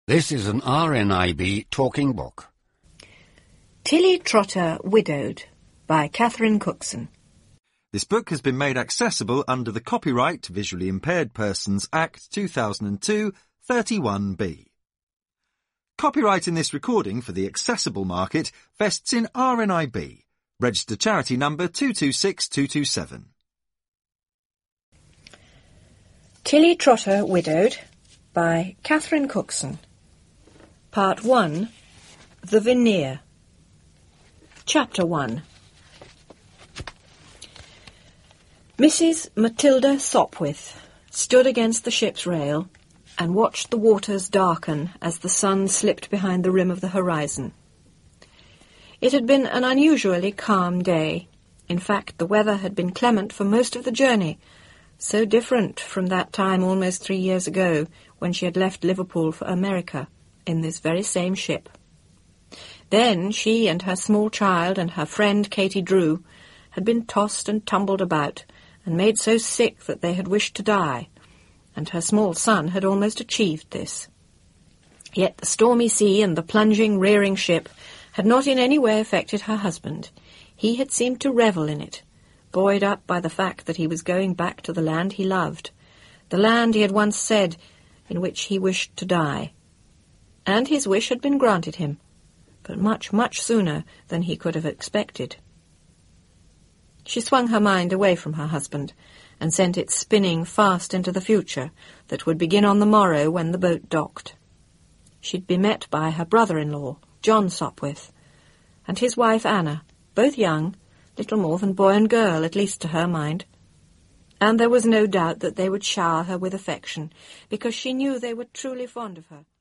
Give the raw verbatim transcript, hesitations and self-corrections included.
This is an R N I B talking book. Tilly Trotter Widowed by Catherine Cookson. This book has been made accessible under the Copyright Visually Impaired Persons Act two thousand two, thirty-one B. Copyright in this recording for the accessible market vests in R N I B, registered charity number two two six two two seven. Tilly Trotter Widowed by Catherine Cookson. Part one. The Veneer. Chapter one. Missus Matilda Sopwith stood against the ship's rail and watched the waters darken as the sun slipped behind the rim of the horizon. It had been an unusually calm day. In fact, the weather had been clement for most of the journey, so different from that time almost three years ago when she had left Liverpool for America in this very same ship. Then she and her small child and her friend Katy Drew had been tossed and tumbled about and made so sick that they had wished to die, and her small son had almost achieved this. Yet the stormy sea and the plunging, rearing ship had not in any way affected her husband. He had seemed to revel in it, buoyed up by the fact that he was going back to the land he loved, the land he had once said in which he wished to die. And his wish had been granted him, but much, much sooner than he could have expected. She swung her mind away from her husband and sent it spinning fast into the future that would begin on the morrow when the boat docked. She'd be met by her brother-in-law, John Sopwith, and his wife Anna, both young, little more than boy and girl, at least to her mind. And there was no doubt that they would shower her with affection, because she knew they were truly fond of her.